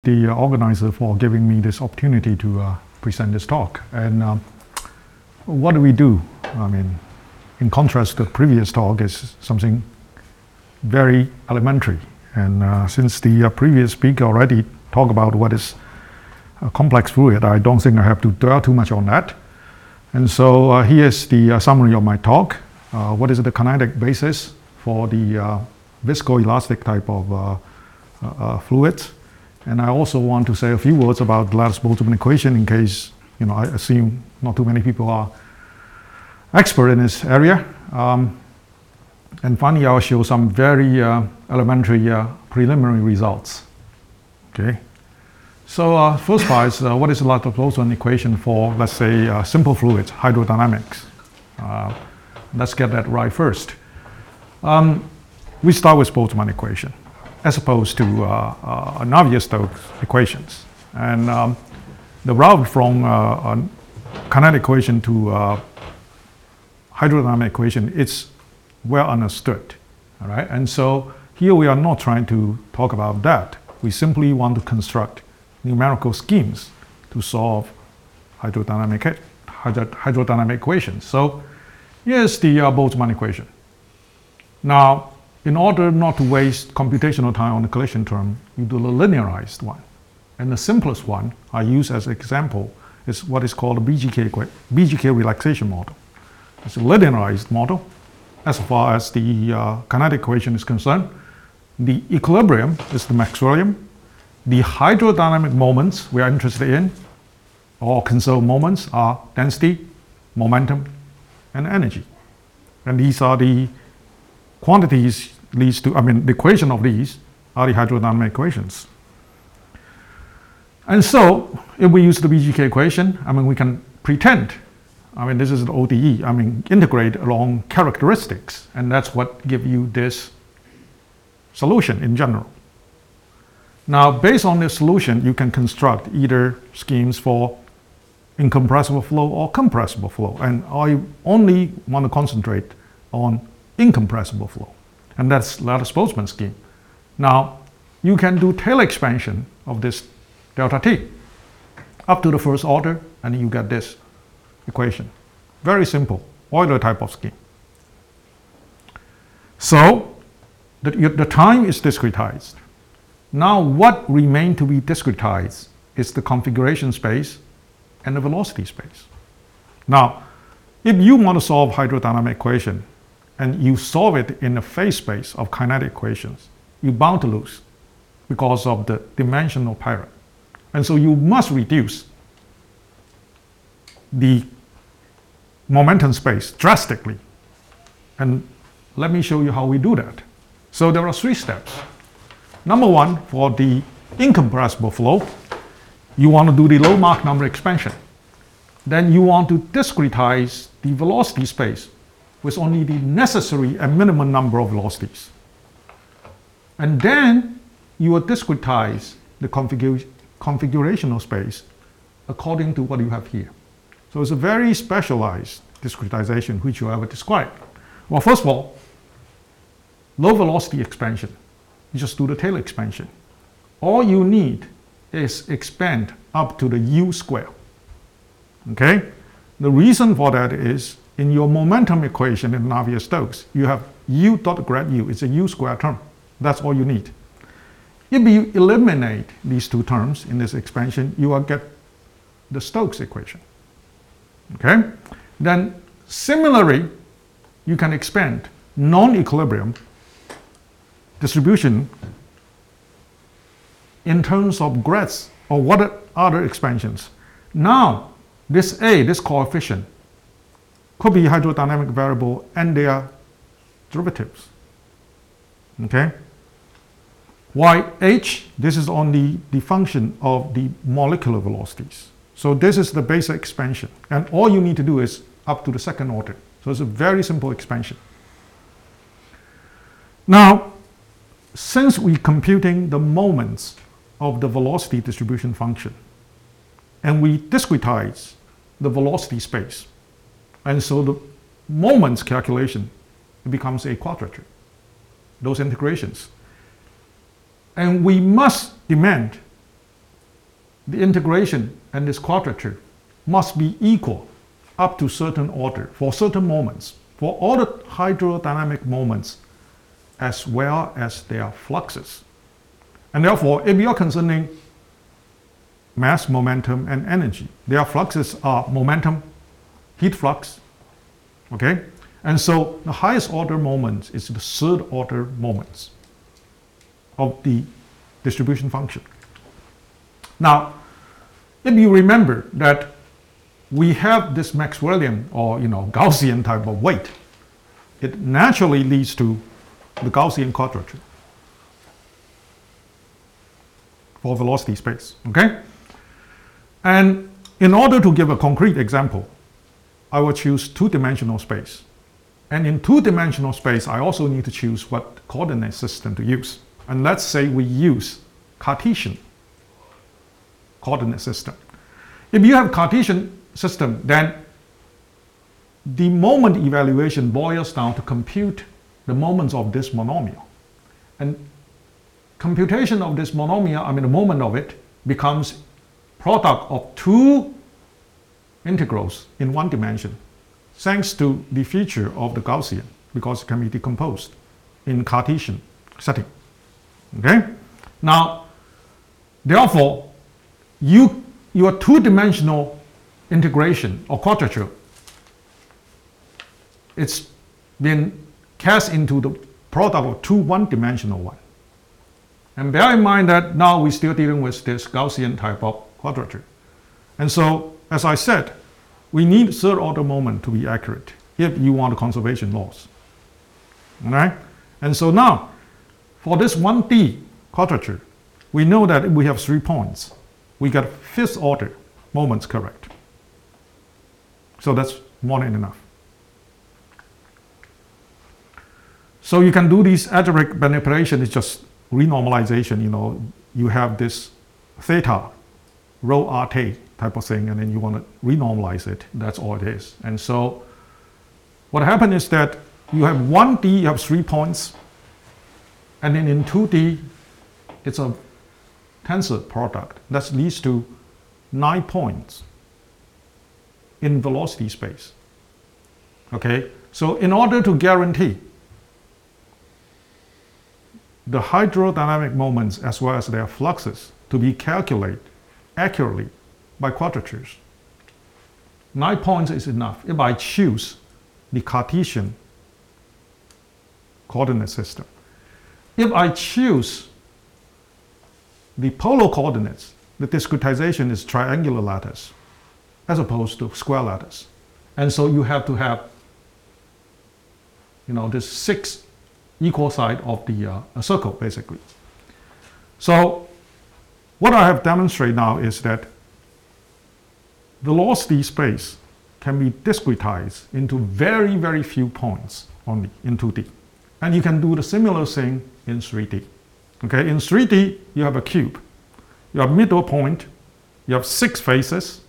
the organizer for giving me this opportunity to present this talk. And what do we do? I mean, in contrast to the previous talk, is something very elementary. And since the previous speaker already talked about what is a complex fluid, I don't think I have to dwell too much on that. And so here's the summary of my talk. What is the kinetic basis for the viscoelastic type of fluids? And I also want to say a few words about the Lattice-Boltzmann equation in case, I assume not too many people are expert in this area. And finally, I'll show some very elementary preliminary results. Okay. So first part is what is the Lattice-Boltzmann equation for, let's say, simple fluids, hydrodynamics. Let's get that right first. We start with Boltzmann equation, as opposed to Navier-Stokes equations. And the route from kinetic equation to hydrodynamic equation, it's well understood. All right? And so here we are not trying to talk about that. We simply want to construct numerical schemes to solve hydrodynamic equations. So here's the Boltzmann equation. Now, in order not to waste computational time on the collision term, you do the linearized one. And the simplest one I use as an example is what is called a BGK relaxation model. It's a linearized model. As far as the kinetic equation is concerned, the equilibrium is the Maxwellian. The hydrodynamic moments we are interested in, or conserved moments, are density, momentum, and energy. And these are the quantities the equation of these are the hydrodynamic equations. And so, if we use the BGK equation, we can pretend, this is the ODE, integrate along characteristics, and that's what gives you this solution in general. Now, based on this solution, you can construct either schemes for incompressible flow or compressible flow. And I only want to concentrate on incompressible flow. And that's Lattice-Boltzmann scheme. Now, you can do Taylor expansion of this delta T up to the first order, and you get this equation. Very simple, Euler type of scheme. So, the time is discretized. Now, what remains to be discretized is the configuration space and the velocity space. Now, if you want to solve hydrodynamic equation and you solve it in the phase space of kinetic equations, you're bound to lose because of the dimensional parity. And so you must reduce the momentum space drastically. And let me show you how we do that. So there are 3 steps. Number 1, for the incompressible flow, you want to do the low Mach number expansion. Then you want to discretize the velocity space with only the necessary and minimum number of velocities. And then you will discretize the configurational space according to what you have here. So it's a very specialized discretization which you ever describe. Well, first of all, low velocity expansion. You just do the Taylor expansion. All you need is expand up to the u square. Okay? The reason for that is in your momentum equation in Navier-Stokes, you have u dot grad u. It's a u square term. That's all you need. If you eliminate these 2 terms in this expansion, you will get the Stokes equation. Okay? Then similarly, you can expand non-equilibrium distribution in terms of grads or what other expansions. Now, this A, this coefficient, could be hydrodynamic variable and their derivatives. Okay? YH, this is only the function of the molecular velocities. So this is the basic expansion. And all you need to do is up to the 2nd order. So it's a very simple expansion. Now, since we're computing the moments of the velocity distribution function, and we discretize the velocity space, and so the moments calculation becomes a quadrature, those integrations. And we must demand the integration and this quadrature must be equal up to certain order for certain moments, for all the hydrodynamic moments as well as their fluxes. And therefore, if you are concerning mass, momentum, and energy, their fluxes are momentum, heat flux, okay? And so the highest order moments is the third order moments of the distribution function. Now, if you remember that we have this Maxwellian or Gaussian type of weight, it naturally leads to the Gaussian quadrature for velocity space, okay? And in order to give a concrete example, I will choose two-dimensional space. And in two-dimensional space, I also need to choose what coordinate system to use. And let's say we use Cartesian coordinate system. If you have Cartesian system, then the moment evaluation boils down to compute the moments of this monomial. And computation of this monomial, the moment of it, becomes product of two integrals in one dimension, thanks to the feature of the Gaussian, because it can be decomposed in Cartesian setting. Okay? Now, therefore, your two-dimensional integration or quadrature, it's been cast into the product of two one-dimensional one. And bear in mind that now we're still dealing with this Gaussian type of quadrature. And so, as I said, we need third order moment to be accurate if you want the conservation laws. All right? And so now, for this 1D quadrature, we know that if we have 3 points, we get fifth order moments correct. So that's more than enough. So you can do these algebraic manipulation. It's just renormalization. You have this theta, rho RT type of thing, and then you want to renormalize it. That's all it is. And so what happened is that you have 1D, you have 3 points, and then in 2D, it's a tensor product that leads to 9 points in velocity space. Okay, so in order to guarantee the hydrodynamic moments as well as their fluxes to be calculated accurately by quadratures, 9 points is enough if I choose the Cartesian coordinate system. If I choose the polar coordinates, the discretization is triangular lattice as opposed to square lattice. And so you have to have this 6 equal side of the circle, basically. So what I have demonstrated now is that velocity space can be discretized into very, very few points only in 2D. And you can do the similar thing in 3D. Okay, in 3D, you have a cube. You have middle point, you have 6 faces,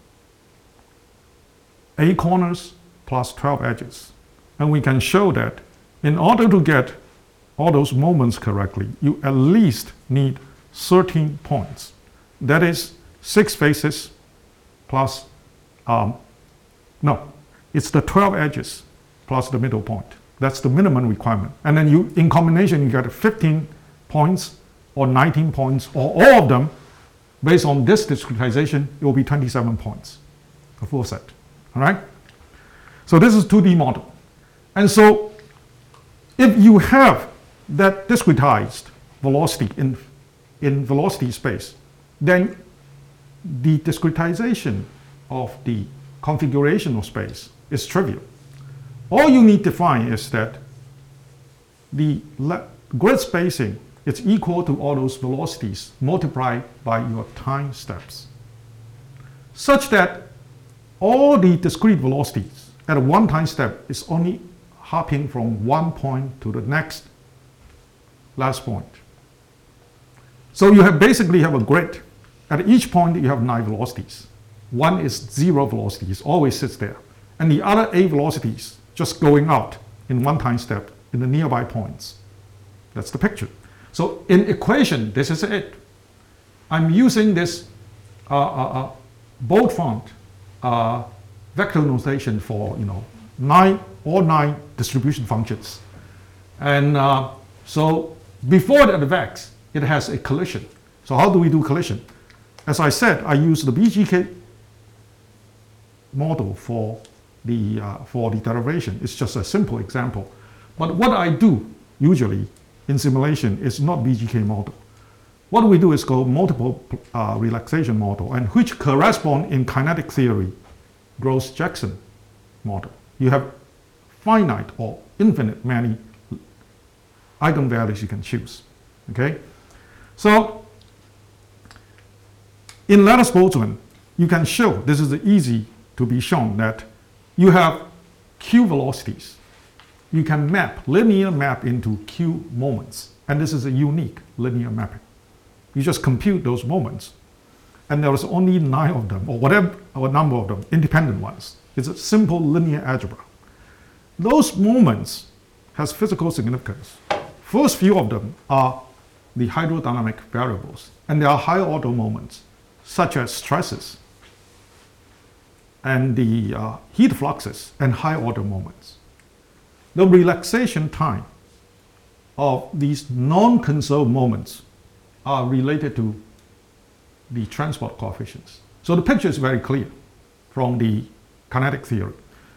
8 corners plus 12 edges. And we can show that in order to get all those moments correctly, you at least need 13 points. That is 6 faces plus, it's the 12 edges plus the middle point. That's the minimum requirement. And then in combination, you get 15 points or 19 points, or all of them. Based on this discretization, it will be 27 points, a full set. All right? So this is 2D model. And so if you have that discretized velocity in velocity space, then the discretization of the configurational space is trivial. All you need to find is that the grid spacing is equal to all those velocities multiplied by your time steps, such that all the discrete velocities at one time step is only hopping from one point to the next last point. So you basically have a grid. At each point, you have 9 velocities. One is 0 velocity, it always sits there. And the other 8 velocities just going out in one time step in the nearby points. That's the picture. So in equation, this is it. I'm using this bold font vector notation for all nine distribution functions. And so before the vex, it has a collision. So how do we do collision? As I said, I use the BGK model for the derivation. It's just a simple example. But what I do usually in simulation is not BGK model. What we do is called multiple relaxation model, and which correspond in kinetic theory Gross-Jackson model. You have finite or infinite many eigenvalues you can choose. Okay, so in Lattice-Boltzmann, you can show, this is easy to be shown, that you have q velocities. You can linear map into q moments, and this is a unique linear mapping. You just compute those moments, and there is only 9 of them, or whatever number of them, independent ones. It's a simple linear algebra. Those moments has physical significance. First few of them are the hydrodynamic variables, and they are higher order moments, such as stresses and the heat fluxes and high order moments. The relaxation time of these non-conserved moments are related to the transport coefficients. So the picture is very clear from the kinetic theory.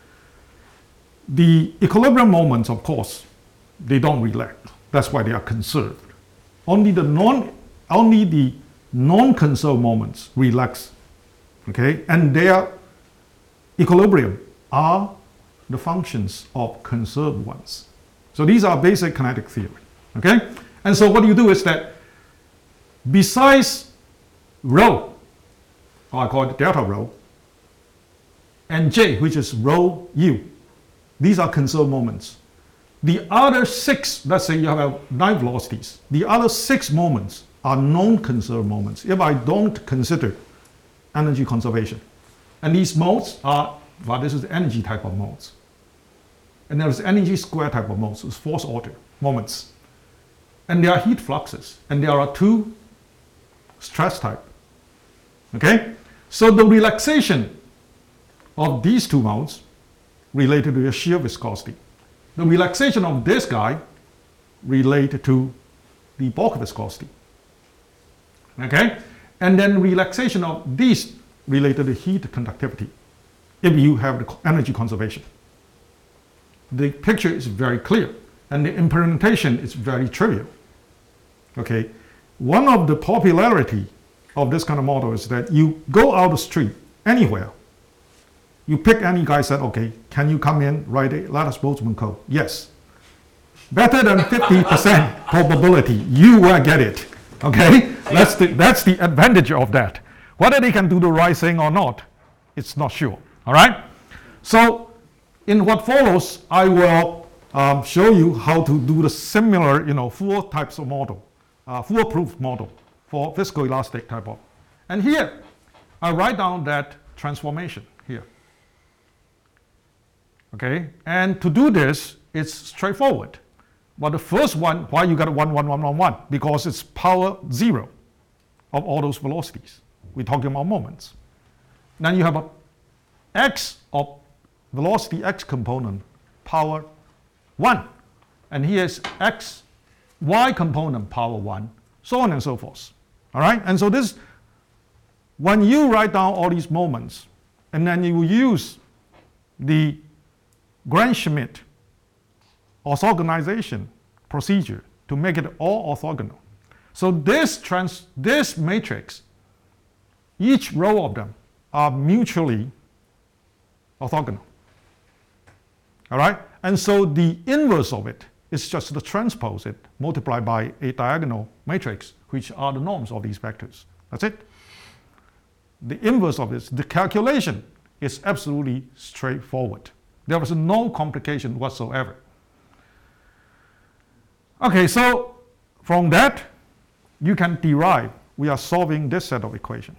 The equilibrium moments, of course, they don't relax. That's why they are conserved. Only the non-conserved moments relax, okay? And their equilibrium are the functions of conserved ones. So these are basic kinetic theory, okay? And so what you do is that besides rho, or I call it delta rho, and J, which is rho u, these are conserved moments. The other 6, let's say you have 9 velocities, the other 6 moments are non-conserved moments if I don't consider energy conservation. And these modes are, well, this is the energy type of modes. And there is energy square type of modes, it's force order moments. And there are heat fluxes, and there are 2 stress type. Okay? So the relaxation of these 2 modes related to the shear viscosity. The relaxation of this guy related to the bulk viscosity. Okay? And then relaxation of these related to heat conductivity if you have the energy conservation. The picture is very clear, and the implementation is very trivial. Okay? One of the popularity of this kind of model is that you go out the street anywhere, you pick any guy, said, okay, can you come in, write a Lattice-Boltzmann code? Yes. Better than 50% probability you will get it. Okay? That's the advantage of that. Whether they can do the right thing or not, it's not sure. All right? So in what follows, I will show you how to do the similar, 4 types of model, foolproof model for viscoelastic type of. And here, I write down that transformation here. Okay? And to do this, it's straightforward. But the first one, why you got 1, 1, 1, 1, 1? Because it's power 0 of all those velocities. We're talking about moments. Then you have a x of velocity x component power 1. And here's x, y component power 1, so on and so forth. All right? And so this, when you write down all these moments, and then you use the Gram-Schmidt orthogonalization procedure to make it all orthogonal. So this matrix, each row of them are mutually orthogonal. All right? And so the inverse of it is just to transpose it multiplied by a diagonal matrix, which are the norms of these vectors. That's it. The inverse of this, the calculation is absolutely straightforward. There was no complication whatsoever. Okay, so from that, you can derive, we are solving this set of equation.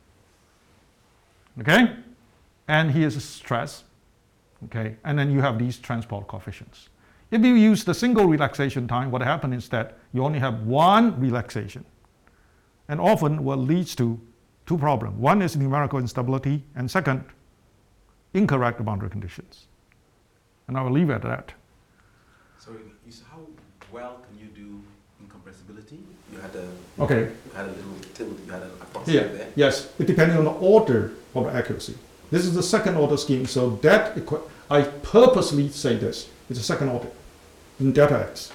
Okay? And here's stress. Okay? And then you have these transport coefficients. If you use the single relaxation time, what happens is that you only have one relaxation. And often what leads to Two problems. One is numerical instability, and second, incorrect boundary conditions. And I will leave it at that. So how well can you do incompressibility? You had a little tilt, you had an approximate there. Yes, it depends on the order of the accuracy. This is the second order scheme, so that I purposely say this. It's a second order in delta x.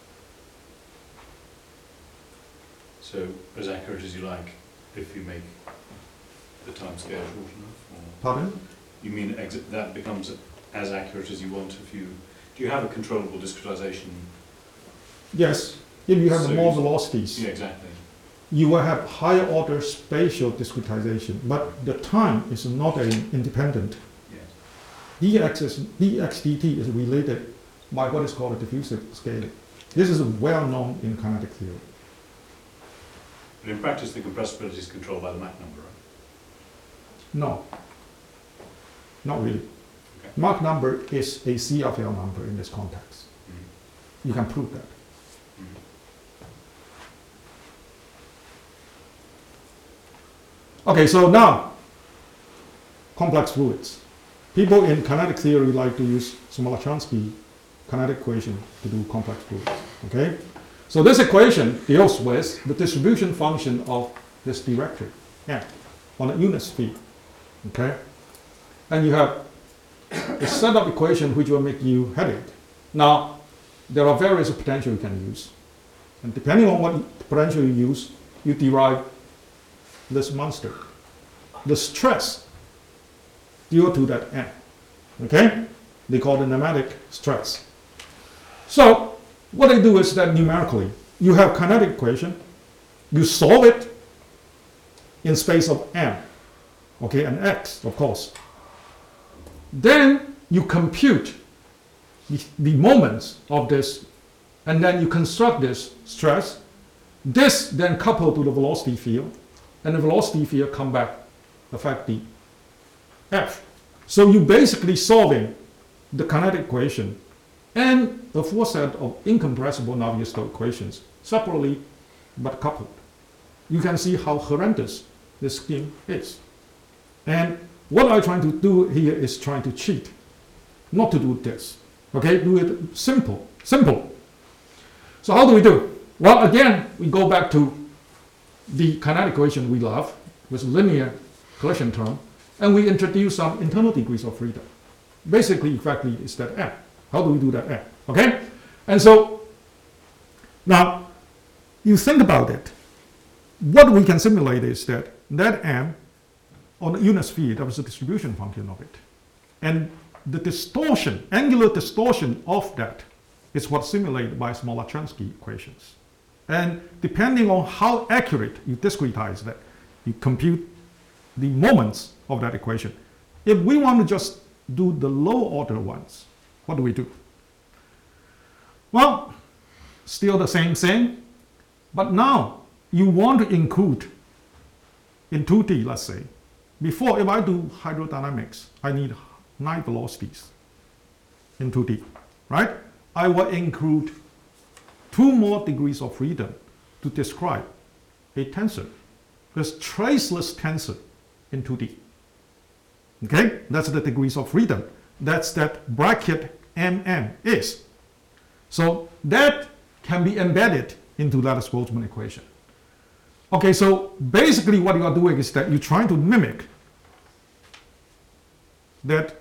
So as accurate as you like, if you make the time scale short enough? Or Pardon? You mean that becomes as accurate as you want if you... Do you have a controllable discretization? Yes, if you have So more velocities, Yeah, exactly. you will have higher order spatial discretization, but the time is not an independent. Yes. dx dt is related by what is called a diffusive scaling. This is well known in kinetic theory. But in practice, the compressibility is controlled by the Mach number, right? No, not really. Okay. Mach number is a CFL number in this context. Mm-hmm. You can prove that. Mm-hmm. Okay, so now, complex fluids. People in kinetic theory like to use Smoluchowski kinetic equation to do complex fluids. Okay, so this equation deals with the distribution function of this directory on a unit speed. Okay, and you have a set of equations which will make you headache. Now, there are various potential you can use, and depending on what potential you use, you derive this monster. The stress due to that n. Okay? They call it nematic stress. So what I do is that numerically, you have kinetic equation, you solve it in space of m, okay, and x, of course. Then you compute the moments of this, and then you construct this stress. This then coupled to the velocity field, and the velocity field come back affect the F. So you basically solving the kinetic equation and the four set of incompressible Navier-Stokes equations separately but coupled. You can see how horrendous this scheme is. And what I'm trying to do here is trying to cheat, not to do this. Okay, do it simple. So how do we do? Well, again, we go back to the kinetic equation we love with linear collision term, and we introduce some internal degrees of freedom. Basically, exactly, is that m. How do we do that m? Okay? And so, now, you think about it. What we can simulate is that m on the unit speed, that was the distribution function of it. And the distortion, angular distortion of that is what's simulated by Smoluchowski equations. And depending on how accurate you discretize that, you compute the moments of that equation. If we want to just do the low order ones, what do? Well, still the same thing, but now you want to include in 2D, let's say. Before, if I do hydrodynamics, I need 9 velocities in 2D, right? I will include 2 more degrees of freedom to describe a tensor, this traceless tensor in 2D. Okay, that's the degrees of freedom. That's that bracket mm is. So that can be embedded into Lattice-Boltzmann equation. Okay, so basically what you are doing is that you're trying to mimic that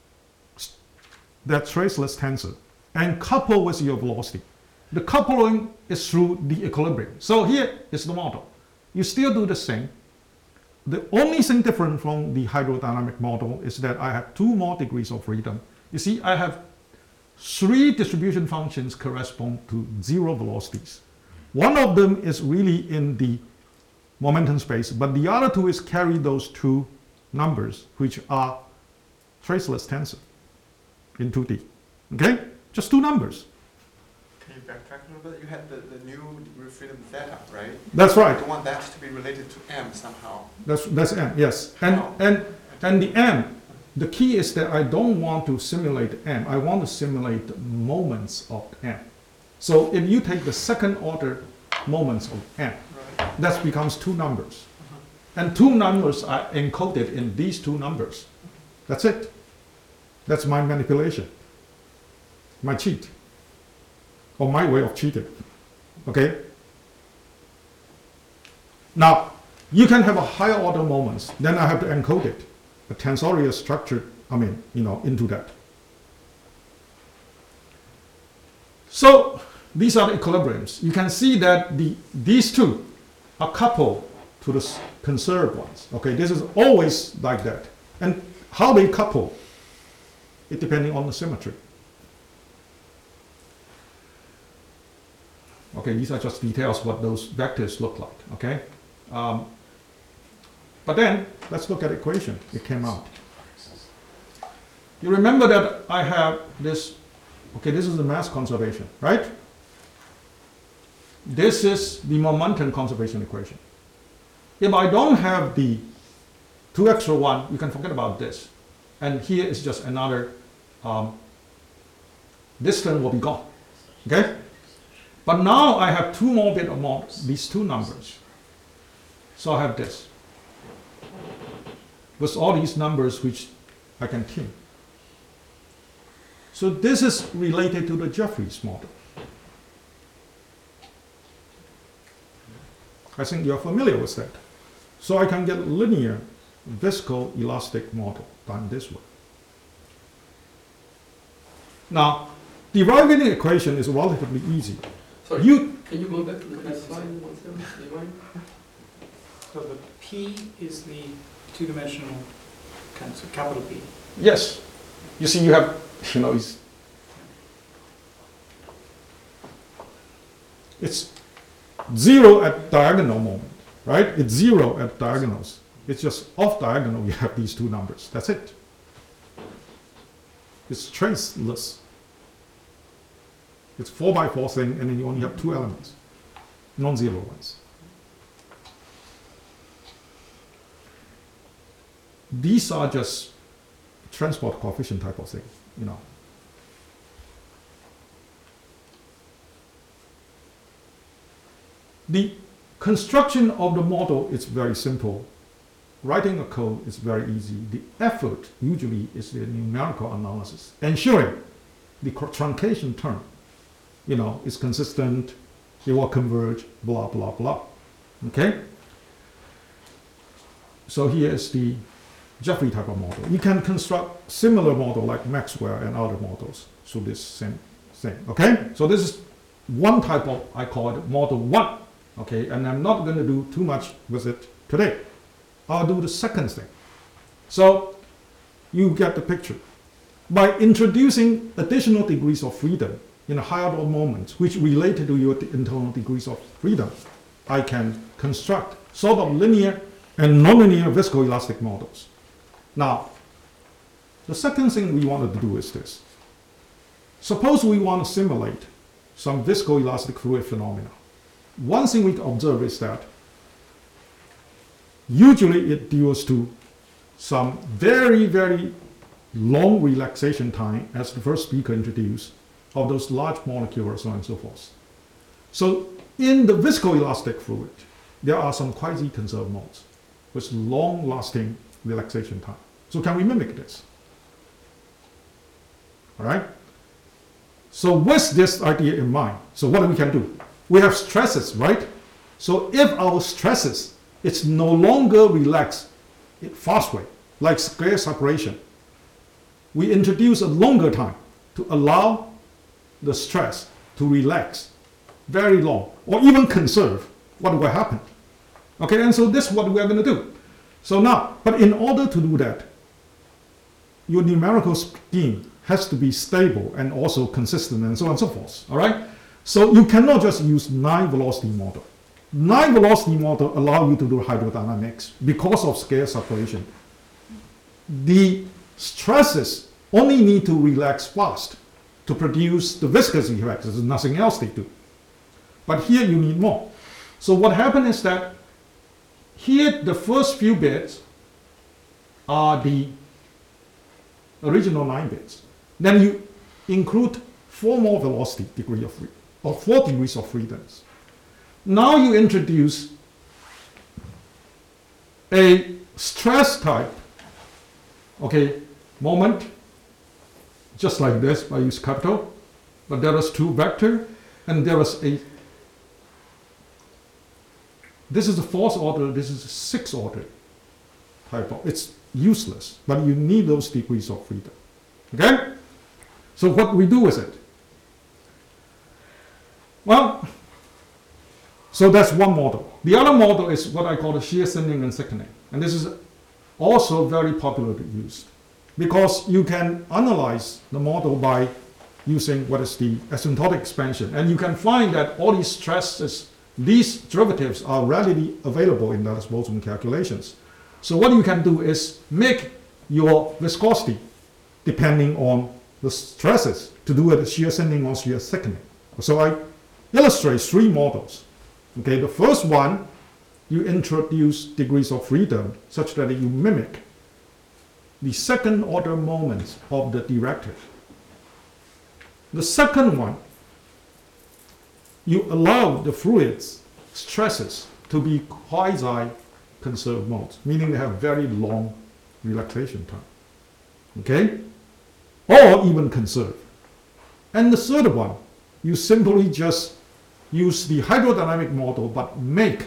traceless tensor and couple with your velocity. The coupling is through the equilibrium. So here is the model. You still do the same. The only thing different from the hydrodynamic model is that I have 2 more degrees of freedom. You see, I have 3 distribution functions correspond to 0 velocities. One of them is really in the momentum space, but the other 2 is carry those 2 numbers, which are traceless tensor in 2D. Okay? Just 2 numbers. Can you backtrack a little bit? You had the new degree of freedom theta, right? That's right. You want that to be related to m somehow. That's m, yes. And the m, the key is that I don't want to simulate m. I want to simulate moments of m. So if you take the second order moments of m, Right. that becomes 2 numbers. and two numbers are encoded in these two numbers. That's it. That's my manipulation, my cheat, or my way of cheating. Okay? Now, you can have a higher order moments, then I have to encode it, a tensorial structure, into that. So, these are the equilibriums. You can see that these two are coupled to the conserved ones. Okay, this is always like that. And how they couple, it depending on the symmetry. Okay, these are just details what those vectors look like. Okay, but then let's look at the equation. It came out. You remember that I have this. Okay, this is the mass conservation, right? This is the momentum conservation equation. If I don't have the 2 extra 1, you can forget about this. And here is just another, this term will be gone, okay? But now I have 2 more bits among these 2 numbers. So I have this. With all these numbers which I can tune. So this is related to the Jeffreys model. I think you're familiar with that. So I can get linear viscoelastic model done this way. Now, deriving the equation is relatively easy. Sorry, can you go back to the next slide? So the P is the two-dimensional capital P. Yes. You see, you have, it's 0 at diagonal moment, right? It's 0 at diagonals. It's just off diagonal, you have these 2 numbers. That's it. It's traceless. It's 4x4 thing, and then you only have 2 elements, non-zero ones. These are just transport coefficient type of thing, The construction of the model is very simple. Writing a code is very easy. The effort usually is the numerical analysis, ensuring the truncation term, is consistent, it will converge, blah, blah, blah. Okay? So here is the Jeffrey type of model. You can construct similar model like Maxwell and other models through this same thing. Okay? So this is one type of, I call it model 1. Okay, and I'm not going to do too much with it today. I'll do the second thing. So you get the picture. By introducing additional degrees of freedom in a higher order moment, which related to your internal degrees of freedom, I can construct sort of linear and nonlinear viscoelastic models. Now, the second thing we wanted to do is this. Suppose we want to simulate some viscoelastic fluid phenomena. One thing we observe is that usually it deals to some very, very long relaxation time, as the first speaker introduced, of those large molecules, so on and so forth. So in the viscoelastic fluid, there are some quasi-conserved modes with long-lasting relaxation time. So can we mimic this? All right? So with this idea in mind, so what we can do? We have stresses, right? So if our stresses, it's no longer relaxed fast way, like square separation, we introduce a longer time to allow the stress to relax very long, or even conserve what will happen. Okay, and so this is what we're going to do. So now, but in order to do that, your numerical scheme has to be stable and also consistent and so on and so forth, all right? So you cannot just use 9 velocity model. 9 velocity model allow you to do hydrodynamics because of scale separation. The stresses only need to relax fast to produce the viscous effect. There's nothing else they do. But here you need more. So what happened is that here the first few bits are the original 9 bits. Then you include 4 more velocity degree of freedom, or 4 degrees of freedoms. Now you introduce a stress type, okay, moment, just like this, I use capital, but there is 2 vector, and there is a, this is a 4th order, this is a 6th order type of, it's useless, but you need those degrees of freedom, okay? So what we do with it? Well, so that's one model. The other model is what I call the shear thinning and thickening. And this is also very popularly used because you can analyze the model by using what is the asymptotic expansion. And you can find that all these stresses, these derivatives are readily available in Dallas Boltzmann calculations. So what you can do is make your viscosity depending on the stresses to do it shear thinning or shear thickening. So I illustrate 3 models. Okay, the first one, you introduce degrees of freedom such that you mimic the 2nd order moments of the directive. The second one, you allow the fluid's stresses to be quasi-conserved modes, meaning they have very long relaxation time. Okay? Or even conserved. And the third one, you simply just use the hydrodynamic model but make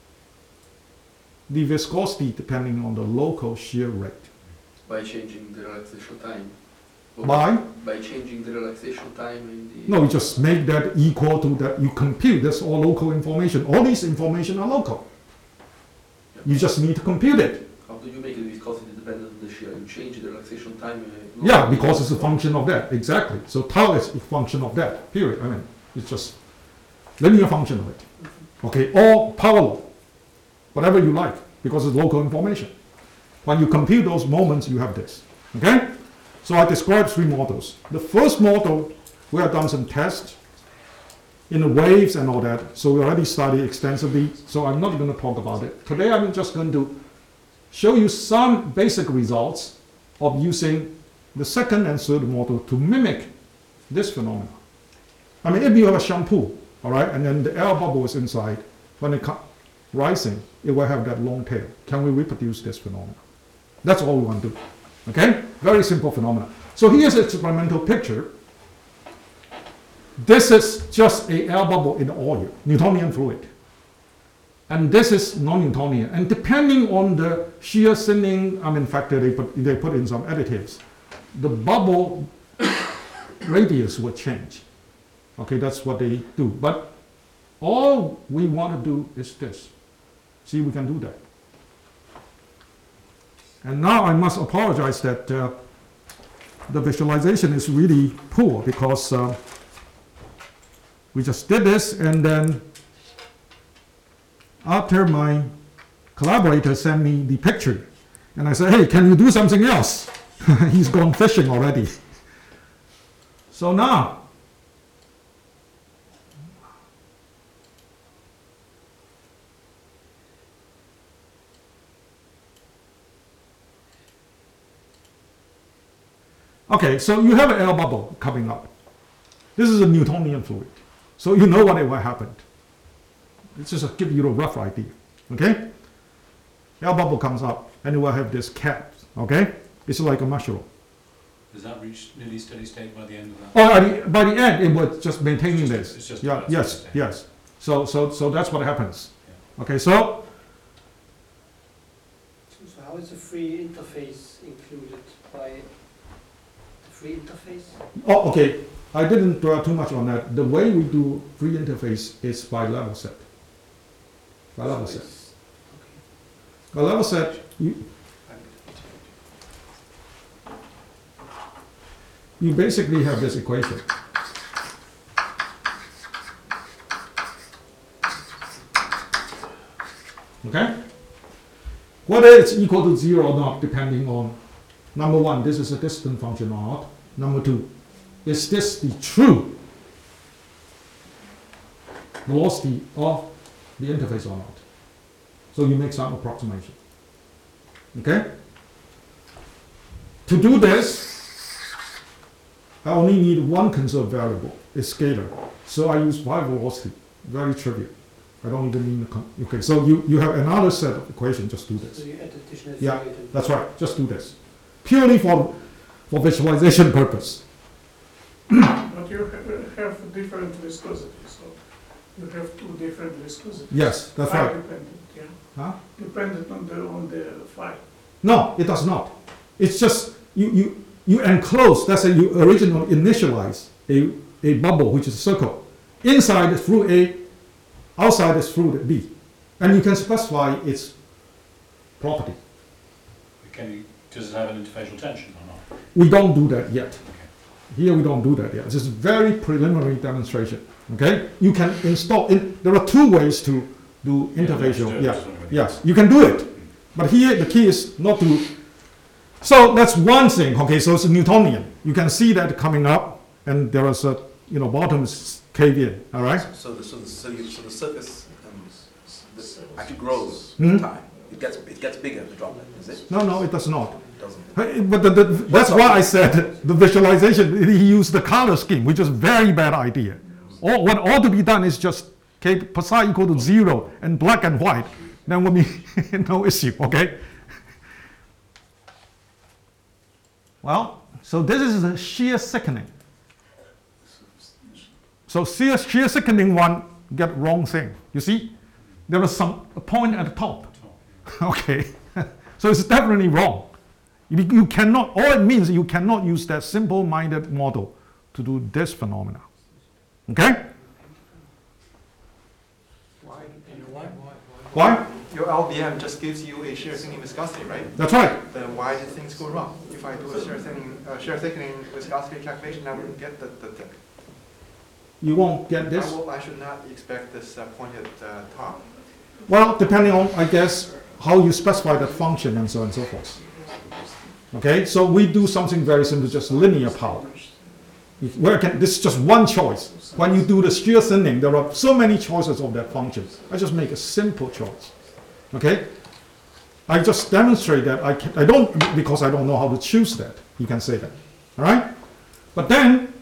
the viscosity depending on the local shear rate. By changing the relaxation time. By changing the relaxation time in the... No, you just make that equal to that. You compute. That's all local information. All these information are local. You just need to compute it. How do you make the viscosity dependent on the shear? You change the relaxation time? Yeah, because it's a function of that. Exactly. So tau is a function of that. Period. I mean, it's just linear function of it. Okay, or power law. Whatever you like, because it's local information. When you compute those moments, you have this. Okay? So I described 3 models. The first model, we have done some tests in the waves and all that. So we already studied extensively. So I'm not going to talk about it. Today I'm just going to show you some basic results of using the 2nd and 3rd model to mimic this phenomenon. I mean, if you have a shampoo, all right, and then the air bubble is inside, when it comes rising, it will have that long tail. Can we reproduce this phenomenon? That's all we want to do. Okay? Very simple phenomenon. So here's an experimental picture. This is just a air bubble in oil, Newtonian fluid. And this is non-Newtonian. And depending on the shear thinning, factor they put in some additives, the bubble radius will change. Okay, that's what they do. But all we want to do is this. See, we can do that. And now I must apologize that the visualization is really poor because we just did this, and then after my collaborator sent me the picture, and I said, hey, can you do something else? He's gone fishing already. So now, okay, so you have an air bubble coming up. This is a Newtonian fluid. So you know what will happen. It's just to give you a rough idea. Okay? Air bubble comes up and it will have this cap. Okay? It's like a mushroom. Does that reach nearly steady state by the end of that? Oh, by the end, it was just maintaining this. It's just Yeah, yes, yes. So that's what happens. Yeah. Okay, so So how is the free interface included by the free interface? oh, okay. I didn't dwell too much on that. The way we do free interface is by level set. By level set. By level set, you basically have this equation. Okay? Whether it's equal to 0 or not, depending on, number 1, this is a distant function or not. Number 2, is this the true velocity of the interface or not? So you make some approximation. Okay? To do this, I only need one conserved variable, it's scalar. So I use y velocity, very trivial. I don't even mean okay, so you have another set of equations, just do So this. you add additional Yeah, C8 and that's right, just do this. Purely for visualization purpose. But you have different viscosity, so you have two different viscosities. Yes, that's Phi right. dependent, yeah. Huh? Dependent on the phi. No, it does not. It's just you enclose, that's a you originally initialize a bubble which is a circle. Inside is through A, outside is through the B. And you can specify its property. Does it have an interfacial tension or not? We don't do that yet. Okay. Here we don't do that yet. This is very preliminary demonstration. Okay? You can install there are two ways to do interfacial. Yeah. Yes, you can do it. But here the key is not to. So that's one thing. Okay, so it's Newtonian. You can see that coming up, and there is a bottom is caved in. All right. So the surface actually grows Hmm? with time. It gets bigger, the droplet, is it? No, it does not. It doesn't. But that's why I said the visualization. He used the color scheme, which is a very bad idea. What ought to be done is just psi equal to 0 and black and white. Then will be no issue. Okay. Well, so this is a shear thickening. So shear thickening one get wrong thing. You see, there is a point at the top. Okay, so it's definitely wrong. You cannot. All it means you cannot use that simple-minded model to do this phenomena. Okay. Why? Your LBM just gives you a shear thickening viscosity, right? That's right. Then why did things go wrong? If I do a shear thickening viscosity calculation, I wouldn't get the thing. You won't get this. I should not expect this pointed top. Well, depending on, I guess, how you specify that function and so on and so forth. Okay, so we do something very simple, just linear power. This is just one choice. When you do the shear thinning, there are so many choices of that function. I just make a simple choice. Okay, I just demonstrate that I don't, because I don't know how to choose that. You can say that. All right, but then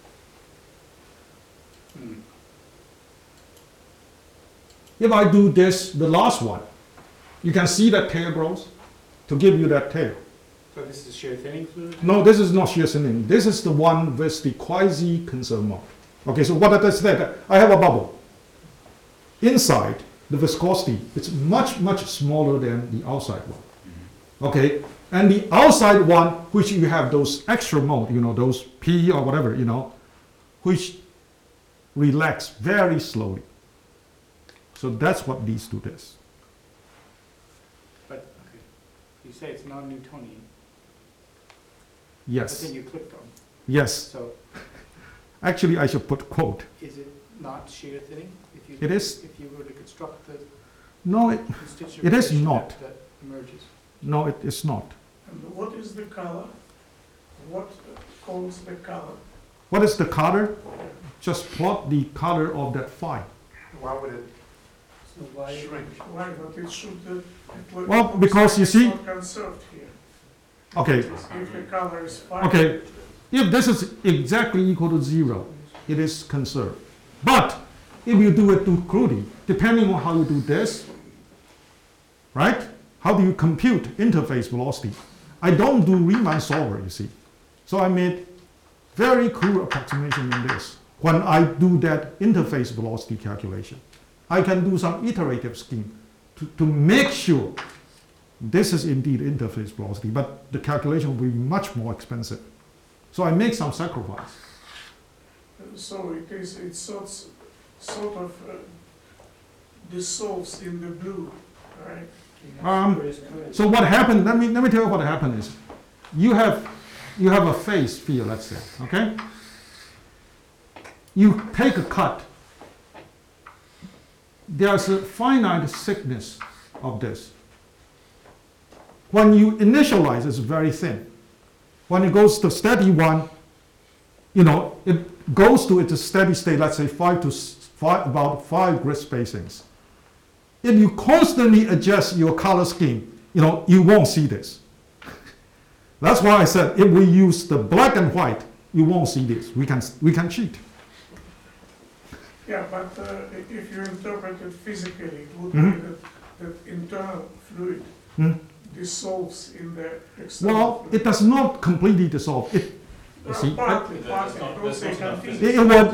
if I do this, the last one, you can see that tail grows to give you that tail. So this is shear thinning fluid? No, this is not shear thinning. This is the one with the quasi-conserved mode. Okay, so what does that? I have a bubble. Inside, the viscosity is much, much smaller than the outside one. Okay, and the outside one, which you have those extra mode, those P or whatever, which relax very slowly. So that's what leads to this. But, okay, you say it's non-Newtonian. Yes. But then you clicked on. Yes. So Actually, I should put quote. is it not shear thinning? It is. If you were to construct the No, constituent it is relation not. that emerges. no, it is not. And what is the color? What calls the color? What is the color? Just plot the color of that phi. Why would it so why shrink? Why, but it should, Well, because you see- it's not conserved here. Okay. If the color is fine. Okay. If this is exactly equal to 0, it is conserved. But if you do it too crudely, depending on how you do this, right? How do you compute interface velocity? I don't do Riemann solver, you see. So I made very crude approximation in this. When I do that interface velocity calculation, I can do some iterative scheme to make sure this is indeed interface velocity, but the calculation will be much more expensive. So I make some sacrifice. So it's sort of dissolves in the blue, right? So what happened, let me tell you what happened is, you have a phase field, let's say, okay? You take a cut. There's a finite thickness of this. When you initialize, it's very thin. When it goes to steady one, it goes to its steady state, let's say about 5 grid spacings. If you constantly adjust your color scheme, you won't see this. That's why I said if we use the black and white, you won't see this. We can cheat. Yeah, but if you interpret it physically, it would Mhm. be that internal fluid Hmm? dissolves in the external Well, fluid. it does not completely dissolve. You see, Partly, That's partly. not- Don't that's say not can enough physically.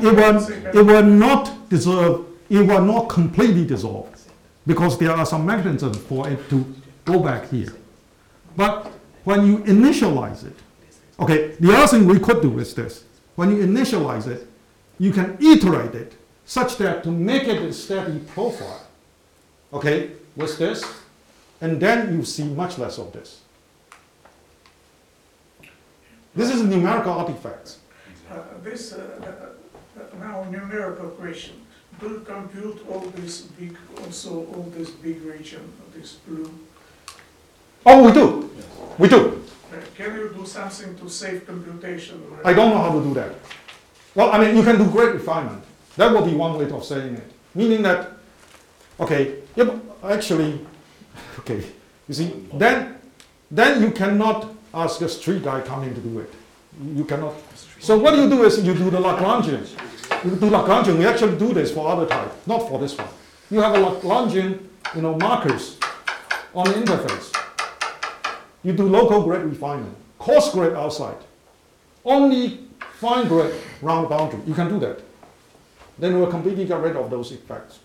it will not completely dissolve because there are some mechanisms for it to go back here. But when you initialize it, okay, the other thing we could do is this. When you initialize it, you can iterate it such that to make it a steady profile, okay, with this, and then you see much less of this. This is numerical artifacts. This now numerical question. Do you compute all this big, also all this big region, this blue? Oh, we do. We do. Can you do something to save computation? I don't know how to do that. Well, I mean, you can do great refinement. That would be one way of saying it. Meaning that, okay, yep, actually, okay, you see, then you cannot ask a street guy coming to do it. You cannot. So what you do is you do the Lagrangian. You do Lagrangian. We actually do this for other type, not for this one. You have a Lagrangian, markers on the interface. You do local grid refinement, coarse grid outside, only fine grid round boundary. You can do that. Then we'll completely get rid of those effects.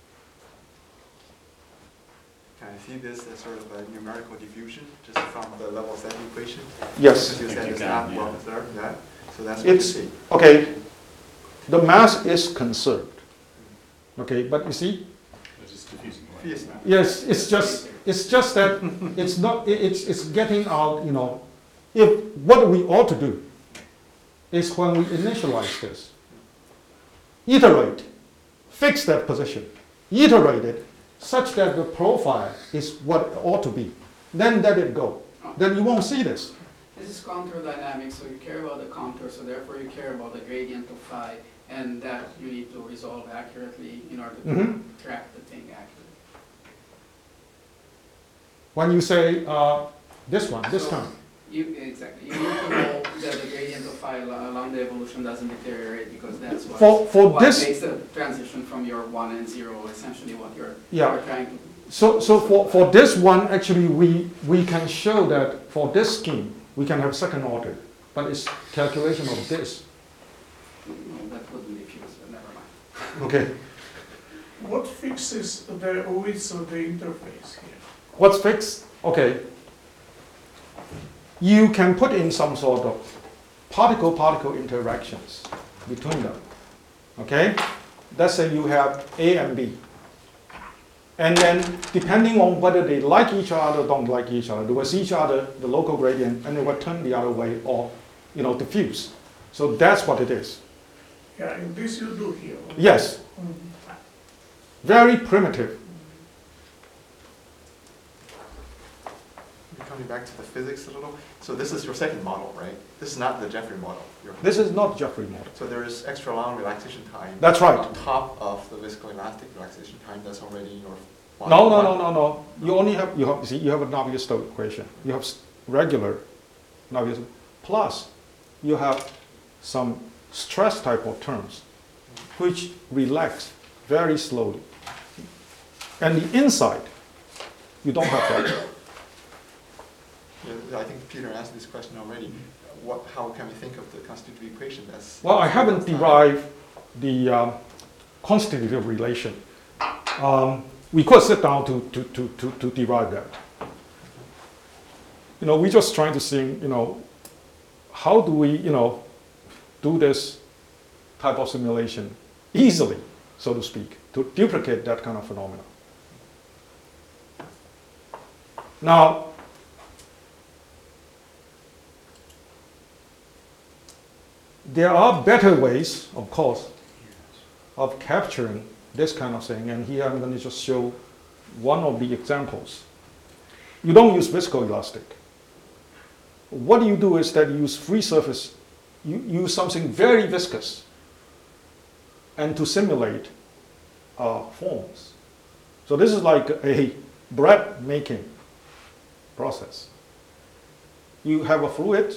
Can I see this as sort of a numerical diffusion, just from the level set equation? Yes. Because you Think said you it's can, not yeah. well preserved, yeah? So that's what you It's see. okay. The mass is conserved. Okay, but you see, It's just diffusing away. Yes. yes, it's just that it's not. It's getting out. If what we ought to do is when we initialize this, iterate, fix that position, iterate it such that the profile is what it ought to be. Then let it go. Then you won't see this. This is contour dynamics, so you care about the contour, so therefore you care about the gradient of phi, and that you need to resolve accurately in order to Mhm. track the thing accurately. When you say this one, this So- term, Exactly. You need to know that the gradient of phi along the evolution doesn't deteriorate, because that's for what this, makes the transition from your 1 and 0 essentially what you're yeah. trying to. So for this one, actually, we can show that for this scheme, we can have second order, but it's calculation of this. No, that wouldn't diffuse, but never mind. Okay. What fixes the width of the interface here? What's fixed? Okay. You can put in some sort of particle-particle interactions between them. Okay? Let's say you have A and B. And then depending on whether they like each other or don't like each other, they will see each other, the local gradient, and they will turn the other way or diffuse. So that's what it is. Yeah, and this you do here. Yes. Mhm. Very primitive. Coming back to the physics a little, so this is your second model, right? This is not the Jeffrey model. This is not Jeffrey model. So there is extra long relaxation time. That's right. On top of the viscoelastic relaxation time that's already in your. No. You only have you have a Navier-Stokes equation. You have regular Navier, plus you have some stress type of terms, which relax very slowly. And the inside, you don't have that. Yeah, I think Peter asked this question already. How can we think of the constitutive equation as? Well, I haven't derived the constitutive relation. We could sit down to derive that. We're just trying to see, how do we, do this type of simulation easily, so to speak, to duplicate that kind of phenomena. Now, there are better ways, of course, of capturing this kind of thing, and here I'm going to just show one of the examples. You don't use viscoelastic. What you do is that you use free surface, you use something very viscous, and to simulate forms. So this is like a bread making process. You have a fluid,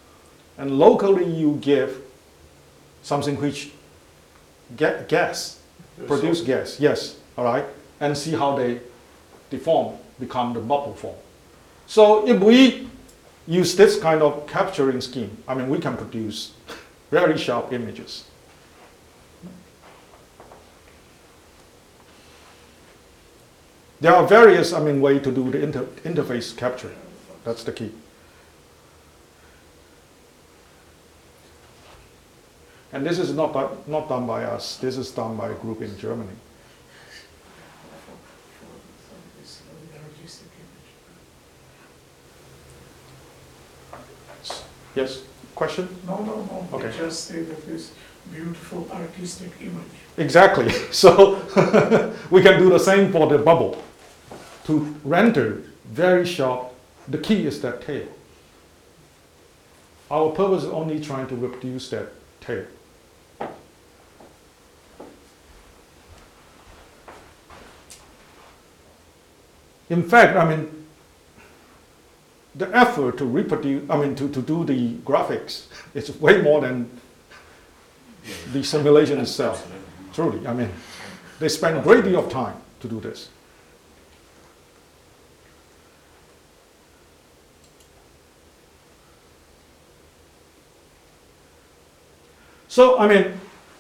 and locally you give something which gas produce gas, yes, all right, and see how they deform, become the bubble form. So if we use this kind of capturing scheme, I mean, we can produce very sharp images. There are various, I mean, ways to do the interface capturing. That's the key. And this is not done by us. This is done by a group in Germany. Yes, question? No. Okay. They just say that this beautiful artistic image. Exactly. So we can do the same for the bubble. To render very sharp, the key is that tail. Our purpose is only trying to reproduce that tail. In fact, I mean, the effort to reproduce, I mean, to do the graphics is way more than the simulation itself. Truly, I mean, they spend a great deal of time to do this. So, I mean,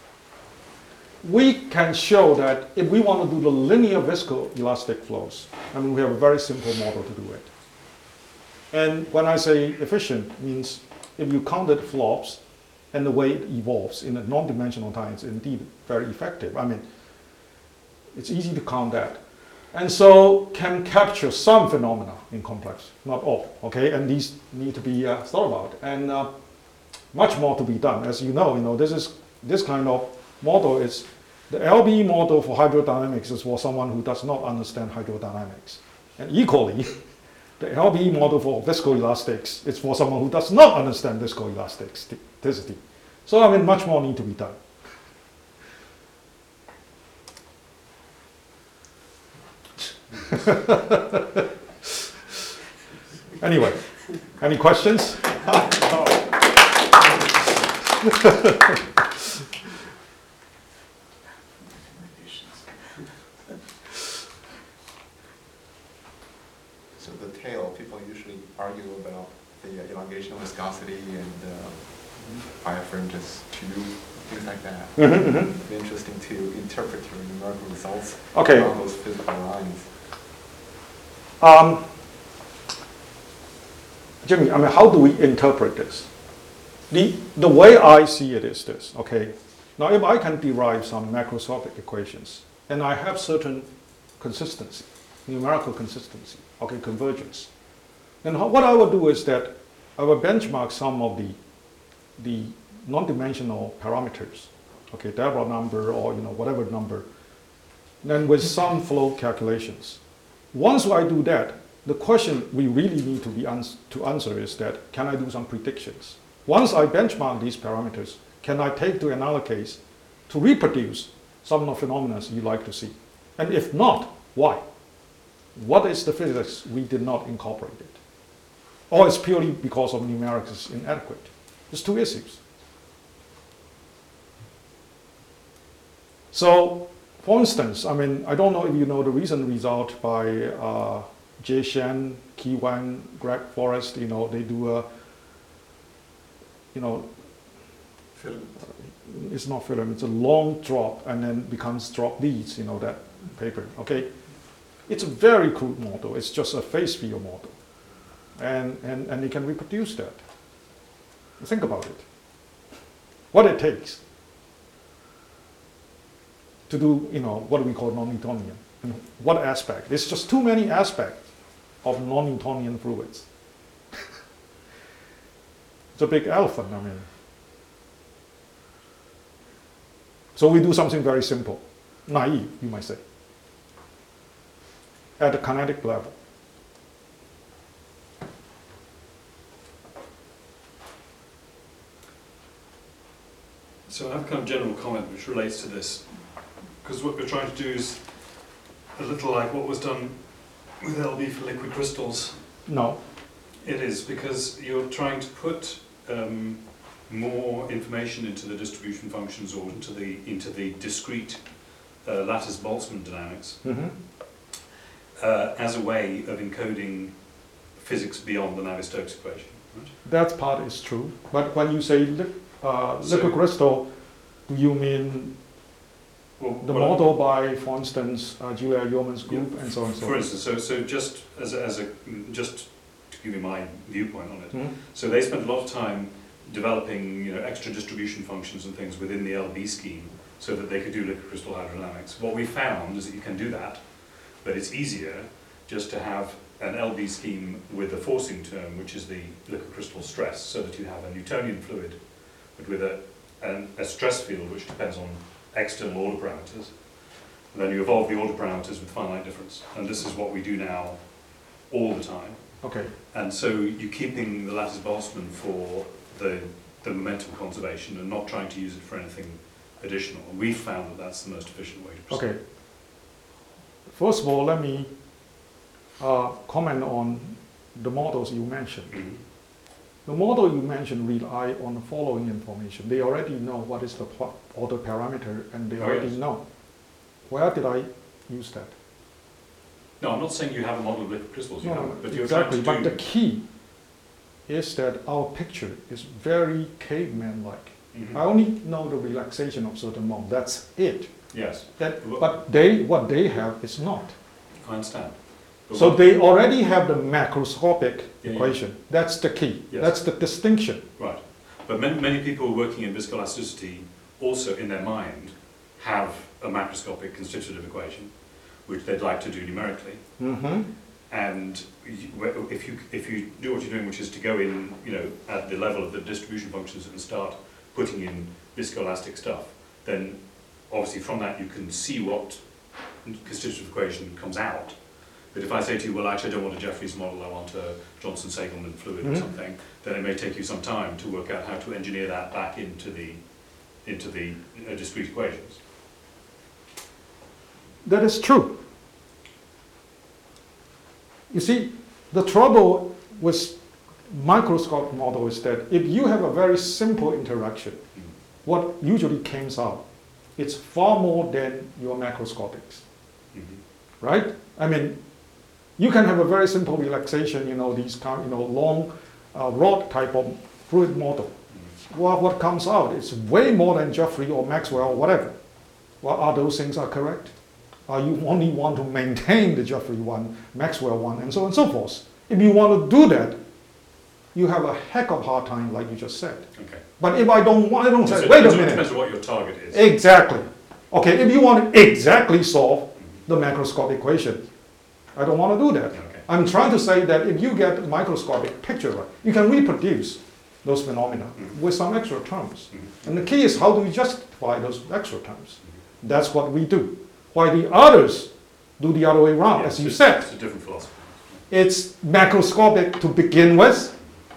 we can show that if we want to do the linear viscoelastic flows, I mean, we have a very simple model to do it. And when I say efficient, means if you counted flops and the way it evolves in a non-dimensional time, it's indeed very effective. I mean, it's easy to count that. And so can capture some phenomena in complex, not all, okay? And these need to be thought about. And much more to be done. As you know, this kind of model is, the LB model for hydrodynamics is for someone who does not understand hydrodynamics. And equally, the LB model for viscoelastics is for someone who does not understand viscoelasticity. So, I mean, much more need to be done. Anyway, any questions? So the tail, people usually argue about the elongation, viscosity, and birefringence tube, things like that. It'd be interesting to interpret your numerical results on those physical lines. Jimmy, I mean, how do we interpret this? The way I see it is this, okay? Now, if I can derive some macroscopic equations, and I have certain consistency, numerical consistency, okay, convergence, then what I will do is that I will benchmark some of the non-dimensional parameters, okay, Deborah number or whatever number, then with some flow calculations. Once I do that, the question we really need to answer is that, can I do some predictions? Once I benchmark these parameters, can I take to another case to reproduce some of the phenomena you like to see? And if not, why? What is the physics we did not incorporate it? Or it's purely because of numerics is inadequate? There's two issues. So, for instance, I mean, I don't know if you know the recent result by Jay Shen, Ki Wan, Greg Forrest, they do a, Film. It's not film, it's a long drop and then becomes drop leads, that paper, okay? It's a very crude model, it's just a phase field model. And they can reproduce that. Think about it. What it takes to do, what we call non-Newtonian. What aspect? There's just too many aspects of non-Newtonian fluids. It's a big elephant, I mean. So we do something very simple, naive, you might say, at the kinetic level. So I have kind of general comment which relates to this, because what we're trying to do is a little like what was done with LB for liquid crystals. No. It is, because you're trying to put more information into the distribution functions or into the discrete lattice-Boltzmann dynamics as a way of encoding physics beyond the Navier-Stokes equation. Right? That part is true. But when you say liquid crystal, do you mean the model by, for instance, Julia Yeoman's group and so on and so on? For instance, so just just to give you my viewpoint on it, so they spent a lot of time developing extra distribution functions and things within the LB scheme so that they could do liquid crystal hydrodynamics. What we found is that you can do that, but it's easier just to have an LB scheme with a forcing term, which is the liquid crystal stress, so that you have a Newtonian fluid, but with a stress field which depends on external order parameters. And then you evolve the order parameters with finite difference. And this is what we do now all the time. Okay. And so you're keeping the lattice-Boltzmann for the momentum conservation and not trying to use it for anything additional. And we've found that that's the most efficient way to proceed. Okay. First of all, let me comment on the models you mentioned. The model you mentioned rely on the following information. They already know what is the order parameter, and they already know. Where did I use that? No, I'm not saying you have a model of liquid crystals, you haven't, but you're exactly. trying to But the key is that our picture is very caveman-like. I only know the relaxation of certain mode. That's it. Yes. But what they have is not. I understand. But So they already have the macroscopic equation. That's the key. Yes. That's the distinction. Right. But many people working in viscoelasticity also in their mind have a macroscopic constitutive equation, which they'd like to do numerically. And if you do what you're doing, which is to go in, at the level of the distribution functions and start putting in viscoelastic stuff, then obviously from that you can see what constitutive equation comes out. But if I say to you, well, actually I don't want a Jeffreys model, I want a Johnson-Sagelman fluid or something, then it may take you some time to work out how to engineer that back into the discrete equations. That is true. You see, the trouble with microscopic model is that if you have a very simple interaction, what usually comes out, it's far more than your macroscopics, right? I mean, you can have a very simple relaxation, these kind, long rod type of fluid model. Well, what comes out is way more than Jeffrey or Maxwell or whatever. Well, are those things are correct? You only want to maintain the Jeffrey one, Maxwell one, and so on and so forth. If you want to do that, you have a heck of a hard time, like you just said. Okay. But if I don't say, So wait a minute. It depends on what your target is. Exactly. Okay, if you want to exactly solve the macroscopic equation, I don't want to do that. Okay. I'm trying to say that if you get a microscopic picture right, you can reproduce those phenomena with some extra terms. And the key is how do we justify those extra terms? That's what we do. While the others do the other way around, as you said. It's a different philosophy. It's macroscopic to begin with,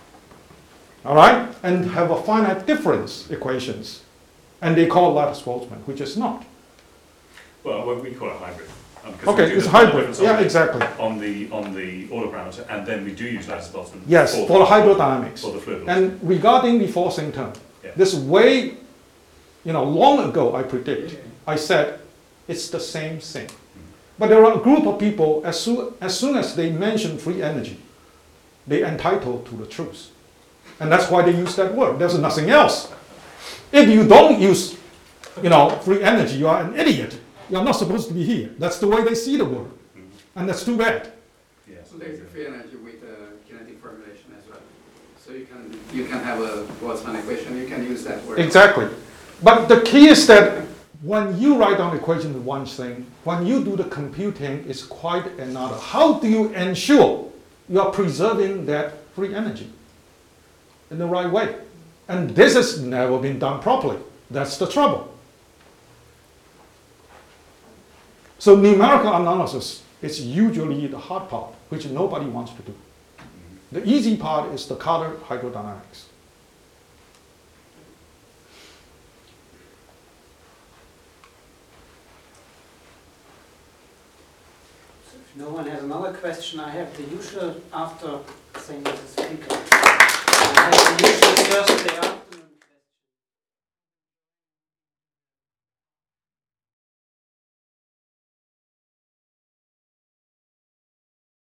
all right, and have a finite difference equations. And they call lattice-Boltzmann, which is not. Well, we call it hybrid. Okay, it's hybrid. Yeah, exactly. On the order parameter, and then we do use lattice-Boltzmann. Yes, for the hydrodynamics. For the fluid. And regarding the forcing term, this way, long ago I predict, I said it's the same thing. But there are a group of people, as soon as they mention free energy, they entitled to the truth. And that's why they use that word. There's nothing else. If you don't use, free energy, you are an idiot. You're not supposed to be here. That's the way they see the word. And that's too bad. Yes. So there's a free energy with a kinetic formulation as well. So you can have a Boltzmann equation, you can use that word. Exactly. But the key is that when you write down the equation with one thing, when you do the computing, it's quite another. How do you ensure you are preserving that free energy in the right way? And this has never been done properly. That's the trouble. So numerical analysis is usually the hard part, which nobody wants to do. The easy part is the color hydrodynamics. If no one has another question, I have the usual, after saying as a speaker, I have the usual Thursday